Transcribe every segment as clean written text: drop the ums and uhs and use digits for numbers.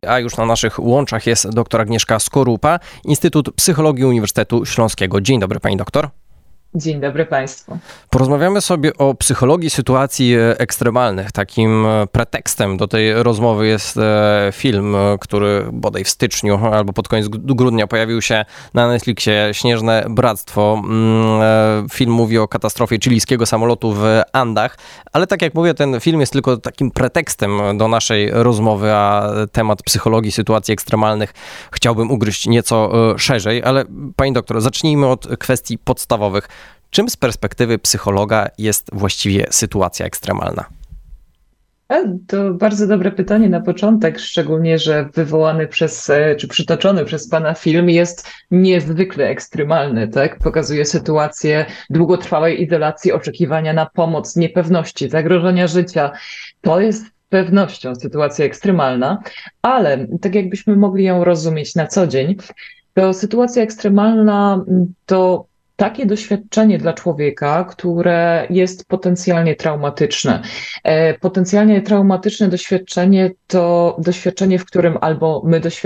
A już na naszych łączach jest dr Agnieszka Skorupa, Instytut Psychologii Uniwersytetu Śląskiego. Dzień dobry, pani doktor. Dzień dobry państwu. Porozmawiamy sobie o psychologii sytuacji ekstremalnych. Takim pretekstem do tej rozmowy jest film, który bodaj w styczniu albo pod koniec grudnia pojawił się na Netflixie, Śnieżne Bractwo. Film mówi o katastrofie chilijskiego samolotu w Andach, ale tak jak mówię, ten film jest tylko takim pretekstem do naszej rozmowy, a temat psychologii sytuacji ekstremalnych chciałbym ugryźć nieco szerzej, ale pani doktor, zacznijmy od kwestii podstawowych. Czym z perspektywy psychologa jest właściwie sytuacja ekstremalna? To bardzo dobre pytanie na początek, szczególnie, że wywołany czy przytoczony przez pana film jest niezwykle ekstremalny, tak? Pokazuje sytuację długotrwałej izolacji, oczekiwania na pomoc, niepewności, zagrożenia życia. To jest z pewnością sytuacja ekstremalna, ale tak jakbyśmy mogli ją rozumieć na co dzień, to sytuacja ekstremalna to takie doświadczenie dla człowieka, które jest potencjalnie traumatyczne. Potencjalnie traumatyczne doświadczenie to doświadczenie, w którym albo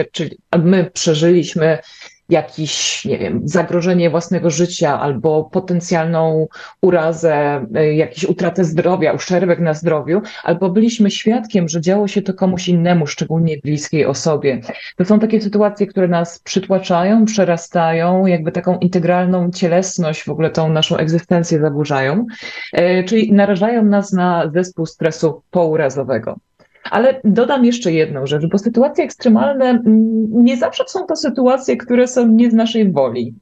my przeżyliśmy jakieś, nie wiem, zagrożenie własnego życia, albo potencjalną urazę, jakąś utratę zdrowia, uszczerbek na zdrowiu, albo byliśmy świadkiem, że działo się to komuś innemu, szczególnie bliskiej osobie. To są takie sytuacje, które nas przytłaczają, przerastają, jakby taką integralną cielesność, w ogóle tą naszą egzystencję zaburzają, czyli narażają nas na zespół stresu pourazowego. Ale dodam jeszcze jedną rzecz, bo sytuacje ekstremalne nie zawsze są to sytuacje, które są nie z naszej woli.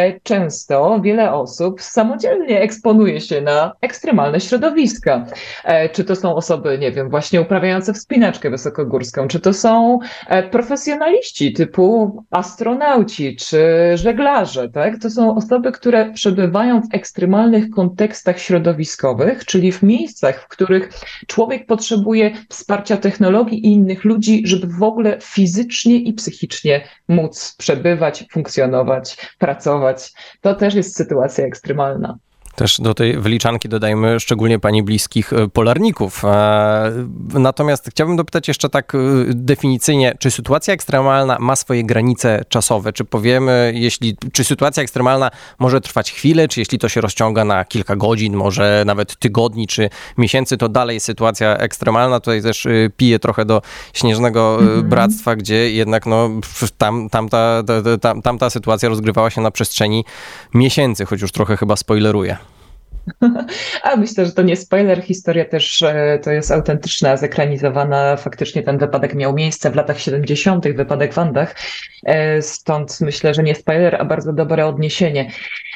Często wiele osób samodzielnie eksponuje się na ekstremalne środowiska. Czy to są osoby, nie wiem, właśnie uprawiające wspinaczkę wysokogórską, czy to są profesjonaliści typu astronauci, czy żeglarze, tak? To są osoby, które przebywają w ekstremalnych kontekstach środowiskowych, czyli w miejscach, w których człowiek potrzebuje wsparcia technologii i innych ludzi, żeby w ogóle fizycznie i psychicznie móc przebywać, funkcjonować, pracować. To też jest sytuacja ekstremalna. Też do tej wyliczanki dodajmy szczególnie pani bliskich polarników. Natomiast chciałbym dopytać jeszcze tak definicyjnie, czy sytuacja ekstremalna ma swoje granice czasowe? Czy powiemy, czy sytuacja ekstremalna może trwać chwilę, czy jeśli to się rozciąga na kilka godzin, może nawet tygodni, czy miesięcy, to dalej sytuacja ekstremalna. Tutaj też piję trochę do Śnieżnego Bractwa, gdzie jednak tamta sytuacja rozgrywała się na przestrzeni miesięcy, choć już trochę chyba spoileruję. A myślę, że to nie spoiler, historia też to jest autentyczna, zekranizowana. Faktycznie ten wypadek miał miejsce w latach 70., wypadek w Andach. Stąd myślę, że nie spoiler, a bardzo dobre odniesienie.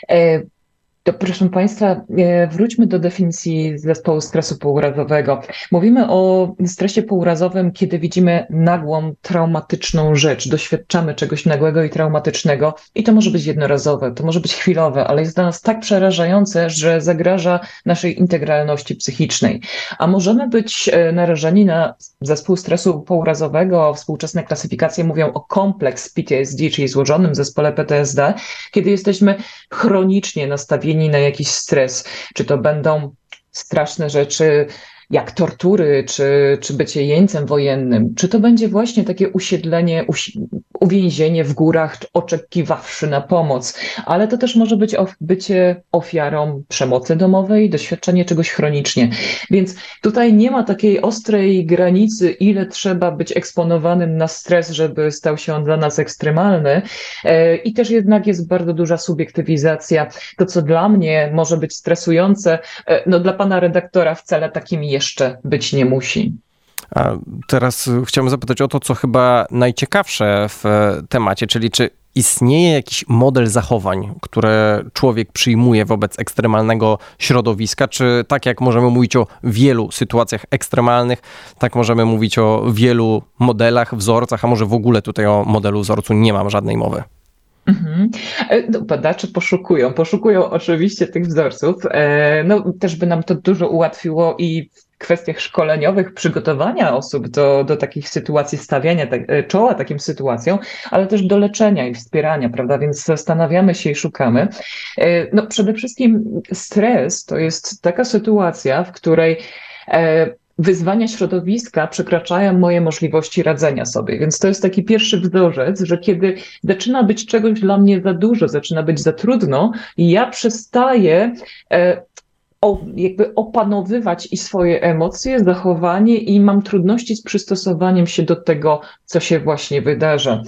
To proszę państwa, wróćmy do definicji zespołu stresu pourazowego. Mówimy o stresie pourazowym, kiedy widzimy nagłą, traumatyczną rzecz, doświadczamy czegoś nagłego i traumatycznego i to może być jednorazowe, to może być chwilowe, ale jest dla nas tak przerażające, że zagraża naszej integralności psychicznej. A możemy być narażeni na zespół stresu pourazowego. Współczesne klasyfikacje mówią o kompleks PTSD, czyli złożonym zespole PTSD, kiedy jesteśmy chronicznie nastawieni na jakiś stres, czy to będą straszne rzeczy jak tortury, czy bycie jeńcem wojennym, czy to będzie właśnie takie usiedlenie, uwięzienie w górach, oczekiwawszy na pomoc, ale to też może być bycie ofiarą przemocy domowej, doświadczenie czegoś chronicznie. Więc tutaj nie ma takiej ostrej granicy, ile trzeba być eksponowanym na stres, żeby stał się on dla nas ekstremalny. I też jednak jest bardzo duża subiektywizacja. To, co dla mnie może być stresujące, no dla pana redaktora wcale takim jeszcze być nie musi. A teraz chciałbym zapytać o to, co chyba najciekawsze w temacie, czyli czy istnieje jakiś model zachowań, które człowiek przyjmuje wobec ekstremalnego środowiska, czy tak jak możemy mówić o wielu sytuacjach ekstremalnych, tak możemy mówić o wielu modelach, wzorcach, a może w ogóle tutaj o modelu wzorcu nie mam żadnej mowy? No, badacze poszukują oczywiście tych wzorców. No, też by nam to dużo ułatwiło i w kwestiach szkoleniowych przygotowania osób do takich sytuacji, stawiania czoła takim sytuacjom, ale też do leczenia i wspierania, prawda? Więc zastanawiamy się i szukamy. No, przede wszystkim stres to jest taka sytuacja, w której wyzwania środowiska przekraczają moje możliwości radzenia sobie. Więc to jest taki pierwszy wzorzec, że kiedy zaczyna być czegoś dla mnie za dużo, zaczyna być za trudno, ja przestaję jakby opanowywać i swoje emocje, zachowanie i mam trudności z przystosowaniem się do tego, co się właśnie wydarza.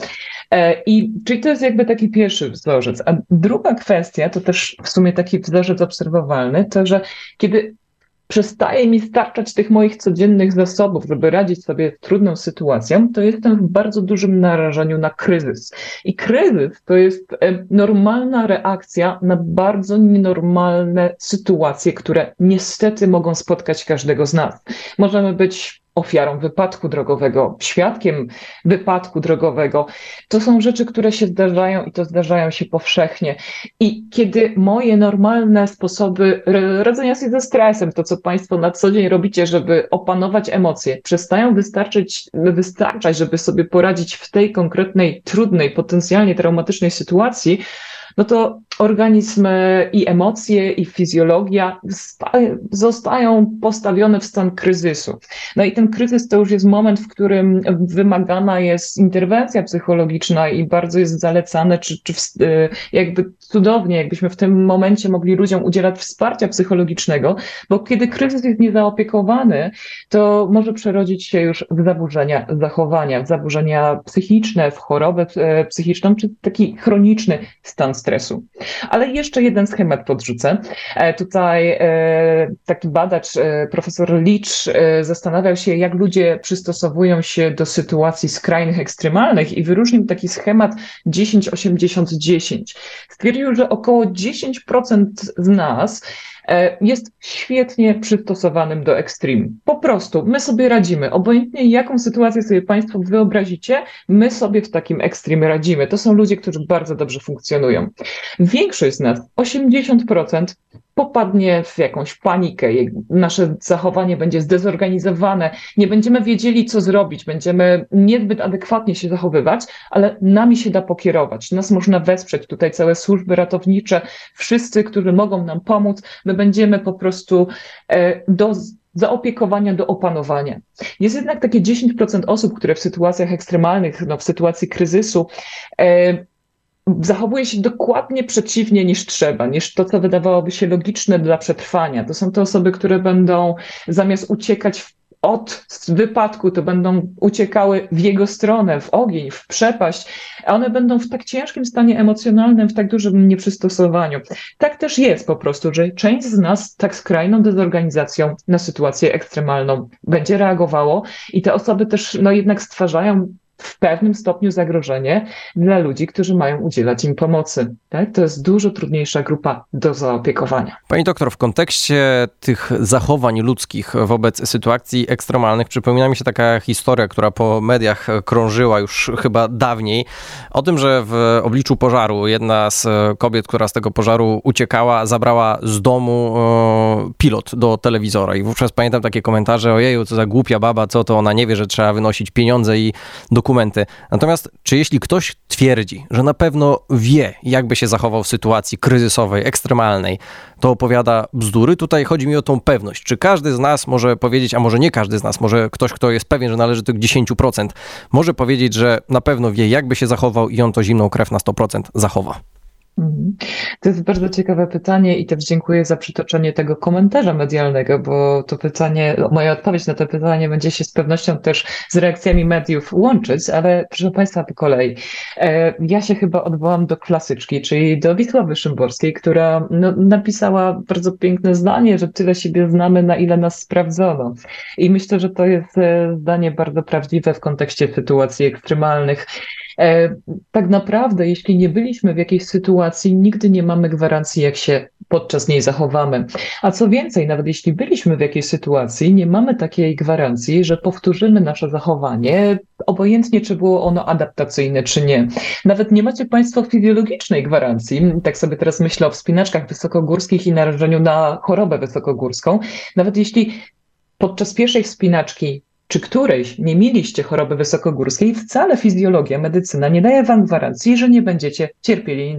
Czyli to jest jakby taki pierwszy wzorzec. A druga kwestia, to też w sumie taki wzorzec obserwowalny, to że kiedy przestaje mi starczać tych moich codziennych zasobów, żeby radzić sobie z trudną sytuacją, to jestem w bardzo dużym narażeniu na kryzys. I kryzys to jest normalna reakcja na bardzo nienormalne sytuacje, które niestety mogą spotkać każdego z nas. Możemy być ofiarą wypadku drogowego, świadkiem wypadku drogowego. To są rzeczy, które się zdarzają i to zdarzają się powszechnie. I kiedy moje normalne sposoby radzenia sobie ze stresem, to co Państwo na co dzień robicie, żeby opanować emocje, przestają wystarczać, żeby sobie poradzić w tej konkretnej, trudnej, potencjalnie traumatycznej sytuacji, no to organizm i emocje, i fizjologia zostają postawione w stan kryzysu. No i ten kryzys to już jest moment, w którym wymagana jest interwencja psychologiczna i bardzo jest zalecane, czy jakby cudownie, jakbyśmy w tym momencie mogli ludziom udzielać wsparcia psychologicznego, bo kiedy kryzys jest niezaopiekowany, to może przerodzić się już w zaburzenia zachowania, w zaburzenia psychiczne, w chorobę psychiczną, czy taki chroniczny stan stresu. Ale jeszcze jeden schemat podrzucę. Tutaj taki badacz, profesor Leach, zastanawiał się, jak ludzie przystosowują się do sytuacji skrajnych, ekstremalnych i wyróżnił taki schemat 10-80-10. Stwierdził, że około 10% z nas jest świetnie przystosowanym do ekstrem. Po prostu my sobie radzimy. Obojętnie jaką sytuację sobie Państwo wyobrazicie, my sobie w takim ekstremie radzimy. To są ludzie, którzy bardzo dobrze funkcjonują. Większość z nas, 80%, popadnie w jakąś panikę, nasze zachowanie będzie zdezorganizowane, nie będziemy wiedzieli, co zrobić, będziemy niezbyt adekwatnie się zachowywać, ale nami się da pokierować, nas można wesprzeć, tutaj całe służby ratownicze, wszyscy, którzy mogą nam pomóc, my będziemy po prostu do zaopiekowania, do opanowania. Jest jednak takie 10% osób, które w sytuacjach ekstremalnych, w sytuacji kryzysu zachowuje się dokładnie przeciwnie niż trzeba, niż to, co wydawałoby się logiczne dla przetrwania. To są te osoby, które będą zamiast uciekać od wypadku, to będą uciekały w jego stronę, w ogień, w przepaść, a one będą w tak ciężkim stanie emocjonalnym, w tak dużym nieprzystosowaniu. Tak też jest po prostu, że część z nas tak skrajną dezorganizacją na sytuację ekstremalną będzie reagowało i te osoby też jednak stwarzają w pewnym stopniu zagrożenie dla ludzi, którzy mają udzielać im pomocy. Tak? To jest dużo trudniejsza grupa do zaopiekowania. Pani doktor, w kontekście tych zachowań ludzkich wobec sytuacji ekstremalnych przypomina mi się taka historia, która po mediach krążyła już chyba dawniej, o tym, że w obliczu pożaru jedna z kobiet, która z tego pożaru uciekała, zabrała z domu pilot do telewizora i wówczas pamiętam takie komentarze: ojeju, co za głupia baba, co to ona nie wie, że trzeba wynosić pieniądze i dokumenty. Natomiast czy jeśli ktoś twierdzi, że na pewno wie, jakby się zachował w sytuacji kryzysowej, ekstremalnej, to opowiada bzdury? Tutaj chodzi mi o tą pewność. Czy każdy z nas może powiedzieć, a może nie każdy z nas, może ktoś, kto jest pewien, że należy do tych 10%, może powiedzieć, że na pewno wie, jakby się zachował i on to zimną krew na 100% zachowa? To jest bardzo ciekawe pytanie i też dziękuję za przytoczenie tego komentarza medialnego, bo to pytanie, moja odpowiedź na to pytanie będzie się z pewnością też z reakcjami mediów łączyć, ale proszę Państwa, po kolei. Ja się chyba odwołam do klasyczki, czyli do Wisławy Szymborskiej, która napisała bardzo piękne zdanie, że tyle siebie znamy, na ile nas sprawdzono. I myślę, że to jest zdanie bardzo prawdziwe w kontekście sytuacji ekstremalnych. Tak naprawdę, jeśli nie byliśmy w jakiejś sytuacji, nigdy nie mamy gwarancji, jak się podczas niej zachowamy. A co więcej, nawet jeśli byliśmy w jakiejś sytuacji, nie mamy takiej gwarancji, że powtórzymy nasze zachowanie, obojętnie czy było ono adaptacyjne, czy nie. Nawet nie macie Państwo fizjologicznej gwarancji, tak sobie teraz myślę o wspinaczkach wysokogórskich i narażeniu na chorobę wysokogórską. Nawet jeśli podczas pierwszej wspinaczki czy którejś nie mieliście choroby wysokogórskiej, wcale fizjologia, medycyna nie daje wam gwarancji, że nie będziecie cierpieli na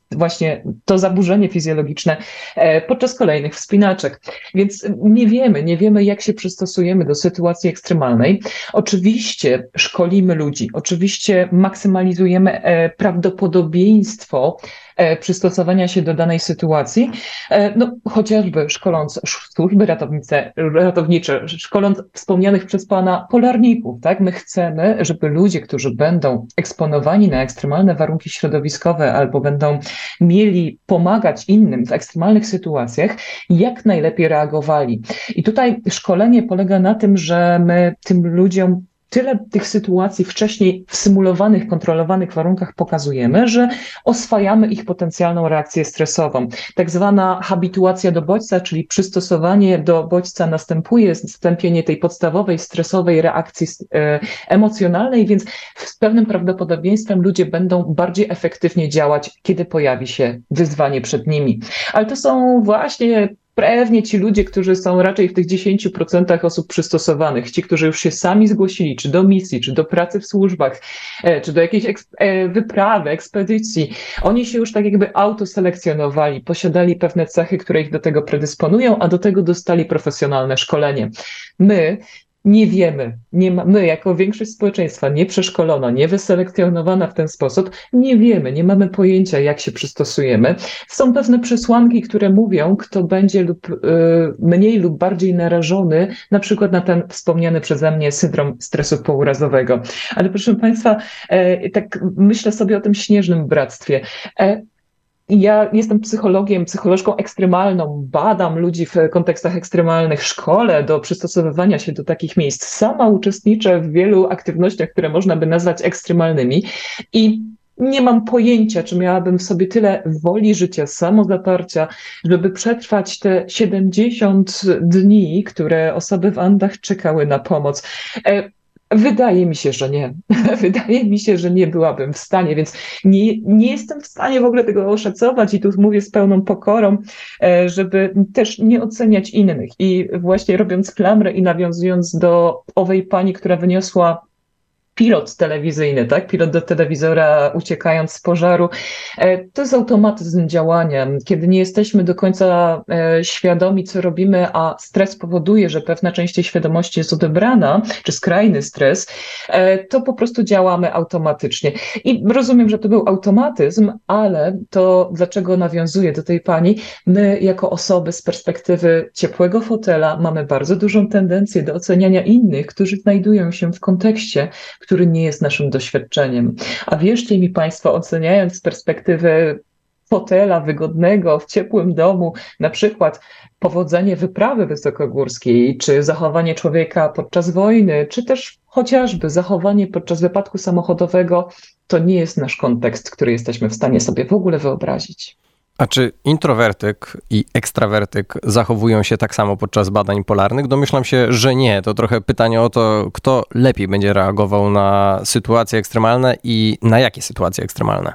właśnie to zaburzenie fizjologiczne podczas kolejnych wspinaczek. Więc nie wiemy, jak się przystosujemy do sytuacji ekstremalnej. Oczywiście szkolimy ludzi, oczywiście maksymalizujemy prawdopodobieństwo przystosowania się do danej sytuacji, no, chociażby szkoląc służby ratownicze, szkoląc wspomnianych przez Pana polarników, tak? My chcemy, żeby ludzie, którzy będą eksponowani na ekstremalne warunki środowiskowe albo będą mieli pomagać innym w ekstremalnych sytuacjach, jak najlepiej reagowali. I tutaj szkolenie polega na tym, że my tym ludziom tyle tych sytuacji wcześniej w symulowanych, kontrolowanych warunkach pokazujemy, że oswajamy ich potencjalną reakcję stresową. Tak zwana habituacja do bodźca, czyli przystosowanie do bodźca następuje, zastąpienie tej podstawowej stresowej reakcji emocjonalnej, więc z pewnym prawdopodobieństwem ludzie będą bardziej efektywnie działać, kiedy pojawi się wyzwanie przed nimi. Ale to są właśnie pewnie ci ludzie, którzy są raczej w tych 10% osób przystosowanych, ci, którzy już się sami zgłosili, czy do misji, czy do pracy w służbach, czy do jakiejś wyprawy, ekspedycji, oni się już tak jakby autoselekcjonowali, posiadali pewne cechy, które ich do tego predysponują, a do tego dostali profesjonalne szkolenie. My nie wiemy, my jako większość społeczeństwa nieprzeszkolona, niewyselekcjonowana w ten sposób, nie wiemy, nie mamy pojęcia, jak się przystosujemy. Są pewne przesłanki, które mówią, kto będzie mniej lub bardziej narażony na przykład na ten wspomniany przeze mnie syndrom stresu pourazowego. Ale proszę Państwa, tak myślę sobie o tym śnieżnym bractwie. Ja jestem psycholożką ekstremalną, badam ludzi w kontekstach ekstremalnych, szkolę do przystosowywania się do takich miejsc. Sama uczestniczę w wielu aktywnościach, które można by nazwać ekstremalnymi i nie mam pojęcia, czy miałabym w sobie tyle woli życia, samozaparcia, żeby przetrwać te 70 dni, które osoby w Andach czekały na pomoc. Wydaje mi się, że nie. Wydaje mi się, że nie byłabym w stanie, więc nie jestem w stanie w ogóle tego oszacować i tu mówię z pełną pokorą, żeby też nie oceniać innych. I właśnie robiąc klamrę i nawiązując do owej pani, która wyniosła pilot telewizyjny, tak? Pilot do telewizora uciekając z pożaru. To jest automatyzm działania. Kiedy nie jesteśmy do końca świadomi, co robimy, a stres powoduje, że pewna część tej świadomości jest odebrana, czy skrajny stres, to po prostu działamy automatycznie. I rozumiem, że to był automatyzm, ale to, dlaczego nawiązuję do tej pani, my jako osoby z perspektywy ciepłego fotela mamy bardzo dużą tendencję do oceniania innych, którzy znajdują się w kontekście, który nie jest naszym doświadczeniem. A wierzcie mi Państwo, oceniając z perspektywy fotela wygodnego w ciepłym domu, na przykład powodzenie wyprawy wysokogórskiej, czy zachowanie człowieka podczas wojny, czy też chociażby zachowanie podczas wypadku samochodowego, to nie jest nasz kontekst, który jesteśmy w stanie sobie w ogóle wyobrazić. A czy introwertyk i ekstrawertyk zachowują się tak samo podczas badań polarnych? Domyślam się, że nie. To trochę pytanie o to, kto lepiej będzie reagował na sytuacje ekstremalne i na jakie sytuacje ekstremalne?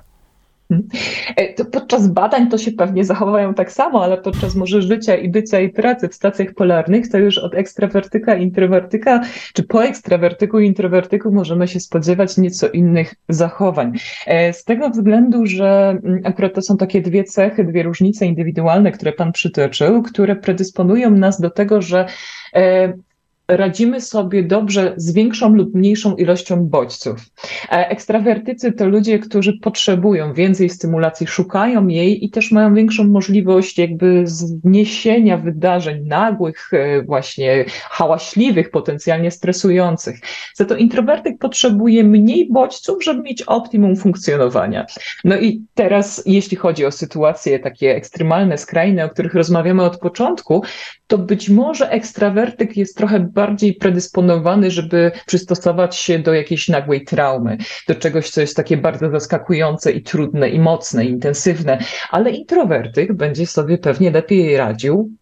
To podczas badań to się pewnie zachowają tak samo, ale podczas może życia i bycia i pracy w stacjach polarnych to już od ekstrawertyka, introwertyka, czy po ekstrawertyku i introwertyku możemy się spodziewać nieco innych zachowań. Z tego względu, że akurat to są takie dwie cechy, dwie różnice indywidualne, które Pan przytoczył, które predysponują nas do tego, że radzimy sobie dobrze z większą lub mniejszą ilością bodźców. Ekstrawertycy to ludzie, którzy potrzebują więcej stymulacji, szukają jej i też mają większą możliwość jakby zniesienia wydarzeń nagłych, właśnie hałaśliwych, potencjalnie stresujących. Za to introwertyk potrzebuje mniej bodźców, żeby mieć optimum funkcjonowania. No i teraz, jeśli chodzi o sytuacje takie ekstremalne, skrajne, o których rozmawiamy od początku, to być może ekstrawertyk jest trochę bardziej predysponowany, żeby przystosować się do jakiejś nagłej traumy, do czegoś, co jest takie bardzo zaskakujące i trudne, i mocne, i intensywne, ale introwertyk będzie sobie pewnie lepiej radził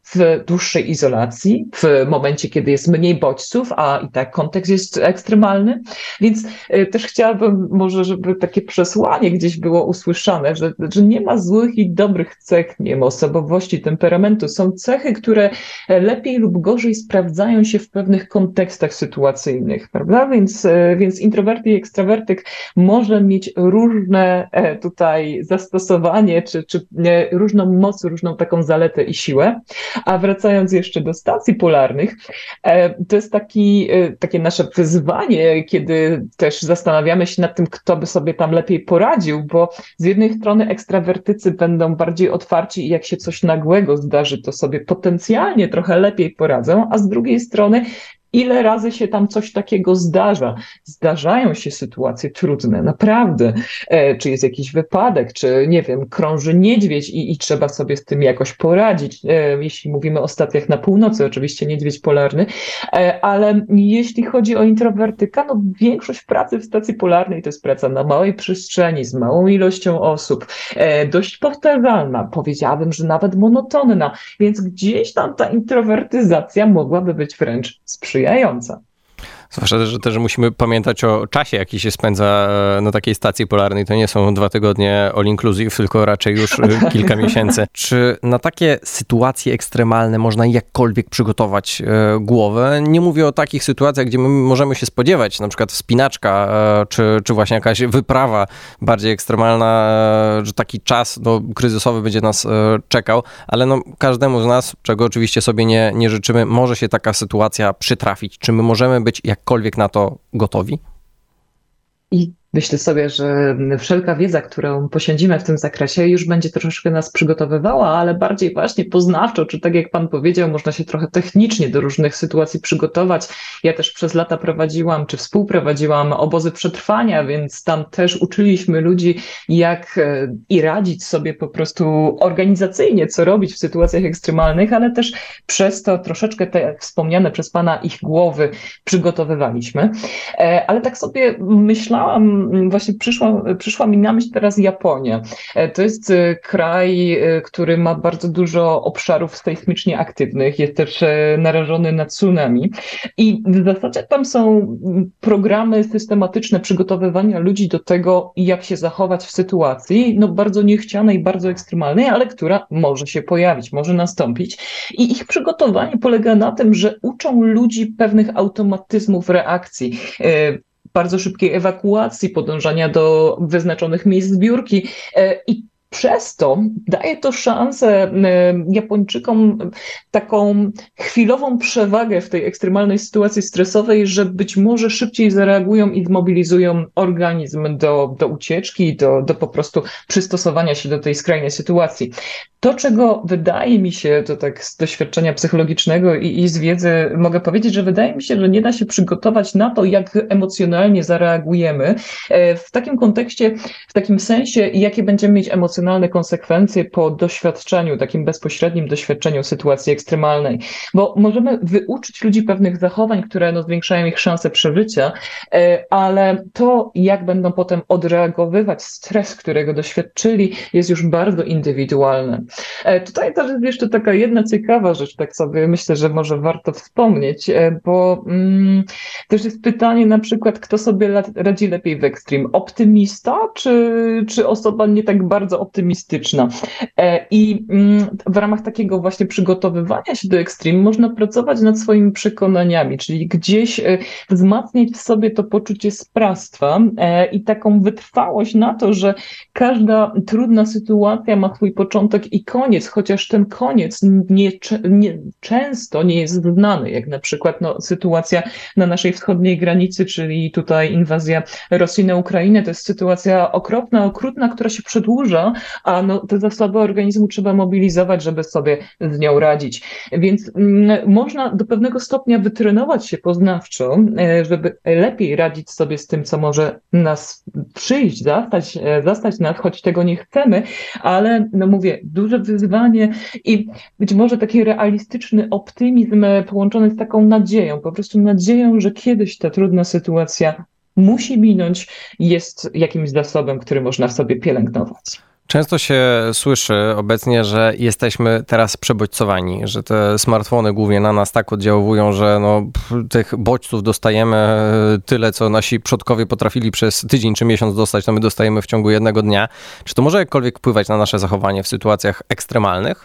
w dłuższej izolacji, w momencie, kiedy jest mniej bodźców, a i tak kontekst jest ekstremalny. Więc też chciałabym może, żeby takie przesłanie gdzieś było usłyszane, że nie ma złych i dobrych cech, nie ma osobowości, temperamentu. Są cechy, które lepiej lub gorzej sprawdzają się w pewnych kontekstach sytuacyjnych, prawda? Więc introwertyk i ekstrawertyk może mieć różne tutaj zastosowanie, czy różną moc, różną taką zaletę i siłę. A wracając jeszcze do stacji polarnych, to jest takie nasze wyzwanie, kiedy też zastanawiamy się nad tym, kto by sobie tam lepiej poradził, bo z jednej strony ekstrawertycy będą bardziej otwarci i jak się coś nagłego zdarzy, to sobie potencjalnie trochę lepiej poradzą, a z drugiej strony ile razy się tam coś takiego zdarza? Zdarzają się sytuacje trudne, naprawdę. Czy jest jakiś wypadek, czy nie wiem, krąży niedźwiedź i trzeba sobie z tym jakoś poradzić. Jeśli mówimy o stacjach na północy, oczywiście niedźwiedź polarny, ale jeśli chodzi o introwertyka, no większość pracy w stacji polarnej to jest praca na małej przestrzeni, z małą ilością osób, dość powtarzalna, powiedziałabym, że nawet monotonna, więc gdzieś tam ta introwertyzacja mogłaby być wręcz sprzyjająca. Zwłaszcza, że też musimy pamiętać o czasie, jaki się spędza na takiej stacji polarnej. To nie są 2 tygodnie all inclusive, tylko raczej już kilka miesięcy. Czy na takie sytuacje ekstremalne można jakkolwiek przygotować głowę? Nie mówię o takich sytuacjach, gdzie my możemy się spodziewać, na przykład wspinaczka, czy właśnie jakaś wyprawa bardziej ekstremalna, że taki czas kryzysowy będzie nas czekał, ale każdemu z nas, czego oczywiście sobie nie życzymy, może się taka sytuacja przytrafić. Czy my możemy być jakkolwiek na to gotowi? I myślę sobie, że wszelka wiedza, którą posiądzimy w tym zakresie, już będzie troszeczkę nas przygotowywała, ale bardziej właśnie poznawczo, czy tak jak pan powiedział, można się trochę technicznie do różnych sytuacji przygotować. Ja też przez lata prowadziłam, czy współprowadziłam obozy przetrwania, więc tam też uczyliśmy ludzi, jak i radzić sobie po prostu organizacyjnie, co robić w sytuacjach ekstremalnych, ale też przez to troszeczkę te wspomniane przez pana ich głowy przygotowywaliśmy. Ale tak sobie myślałam, właśnie przyszła mi na myśl teraz Japonia. To jest kraj, który ma bardzo dużo obszarów sejsmicznie aktywnych, jest też narażony na tsunami i w zasadzie tam są programy systematyczne przygotowywania ludzi do tego, jak się zachować w sytuacji, bardzo niechcianej, bardzo ekstremalnej, ale która może się pojawić, może nastąpić. I ich przygotowanie polega na tym, że uczą ludzi pewnych automatyzmów reakcji, bardzo szybkiej ewakuacji, podążania do wyznaczonych miejsc zbiórki i przez to daje to szansę Japończykom taką chwilową przewagę w tej ekstremalnej sytuacji stresowej, że być może szybciej zareagują i zmobilizują organizm do ucieczki, do po prostu przystosowania się do tej skrajnej sytuacji. To, czego wydaje mi się, to tak z doświadczenia psychologicznego i z wiedzy mogę powiedzieć, że wydaje mi się, że nie da się przygotować na to, jak emocjonalnie zareagujemy w takim kontekście, w takim sensie, jakie będziemy mieć emocjonalne konsekwencje po doświadczeniu, takim bezpośrednim doświadczeniu sytuacji ekstremalnej. Bo możemy wyuczyć ludzi pewnych zachowań, które zwiększają ich szanse przeżycia, ale to, jak będą potem odreagowywać stres, którego doświadczyli, jest już bardzo indywidualne. Tutaj też jest jeszcze taka jedna ciekawa rzecz, tak sobie myślę, że może warto wspomnieć, bo też jest pytanie na przykład, kto sobie radzi lepiej w Extreme? Optymista czy osoba nie tak bardzo optymistyczna? I w ramach takiego właśnie przygotowywania się do Extreme można pracować nad swoimi przekonaniami, czyli gdzieś wzmacniać w sobie to poczucie sprawstwa i taką wytrwałość na to, że każda trudna sytuacja ma swój początek i koniec, chociaż ten koniec często nie jest znany, jak na przykład sytuacja na naszej wschodniej granicy, czyli tutaj inwazja Rosji na Ukrainę, to jest sytuacja okropna, okrutna, która się przedłuża, a te zasoby organizmu trzeba mobilizować, żeby sobie z nią radzić. Więc można do pewnego stopnia wytrenować się poznawczo, żeby lepiej radzić sobie z tym, co może nas przyjść, zastać nas, choć tego nie chcemy, ale mówię, duże wyzwanie i być może taki realistyczny optymizm połączony z taką nadzieją, po prostu nadzieją, że kiedyś ta trudna sytuacja musi minąć, jest jakimś zasobem, który można w sobie pielęgnować. Często się słyszy obecnie, że jesteśmy teraz przebodźcowani, że te smartfony głównie na nas tak oddziałują, że tych bodźców dostajemy tyle, co nasi przodkowie potrafili przez tydzień czy miesiąc dostać, to my dostajemy w ciągu jednego dnia. Czy to może jakkolwiek wpływać na nasze zachowanie w sytuacjach ekstremalnych?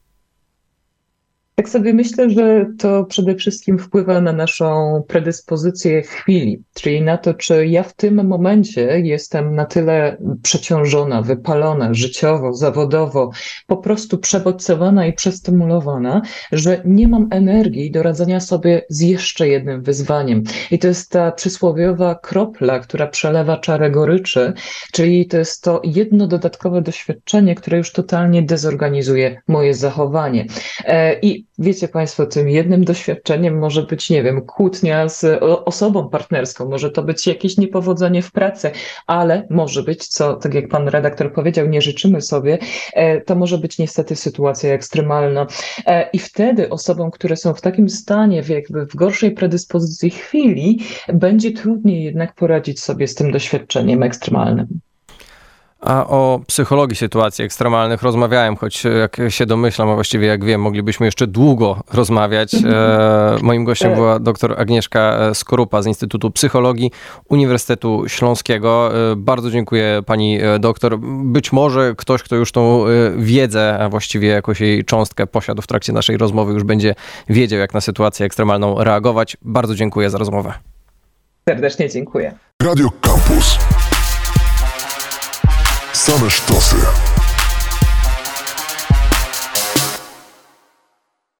Tak sobie myślę, że to przede wszystkim wpływa na naszą predyspozycję chwili, czyli na to, czy ja w tym momencie jestem na tyle przeciążona, wypalona życiowo, zawodowo, po prostu przebodźcowana i przestymulowana, że nie mam energii do radzenia sobie z jeszcze jednym wyzwaniem. I to jest ta przysłowiowa kropla, która przelewa czarę goryczy, czyli to jest to jedno dodatkowe doświadczenie, które już totalnie dezorganizuje moje zachowanie. I wiecie Państwo, tym jednym doświadczeniem może być, nie wiem, kłótnia z osobą partnerską, może to być jakieś niepowodzenie w pracy, ale może być, co, tak jak pan redaktor powiedział, nie życzymy sobie, to może być niestety sytuacja ekstremalna. I wtedy osobom, które są w takim stanie, w gorszej predyspozycji chwili, będzie trudniej jednak poradzić sobie z tym doświadczeniem ekstremalnym. A o psychologii sytuacji ekstremalnych rozmawiałem, choć jak się domyślam, a właściwie jak wiem, moglibyśmy jeszcze długo rozmawiać. Moim gościem była dr Agnieszka Skorupa z Instytutu Psychologii Uniwersytetu Śląskiego. Bardzo dziękuję pani doktor. Być może ktoś, kto już tą wiedzę, a właściwie jakąś jej cząstkę posiadł w trakcie naszej rozmowy, już będzie wiedział, jak na sytuację ekstremalną reagować. Bardzo dziękuję za rozmowę. Serdecznie dziękuję. Radio Campus. Same sztosy.